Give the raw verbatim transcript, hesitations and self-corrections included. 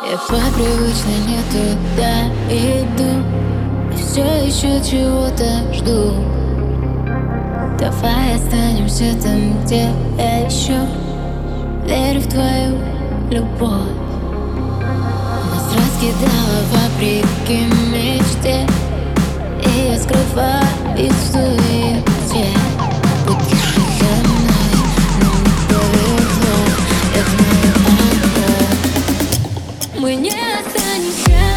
Я по привычной не туда иду, и все еще чего-то жду. Давай останемся там, где я еще верю в твою любовь. Нас раскидала вопреки мечте, и я скрываюсь в суете. Будешь за мной, но не повезло, я знаю одно: мы не останемся.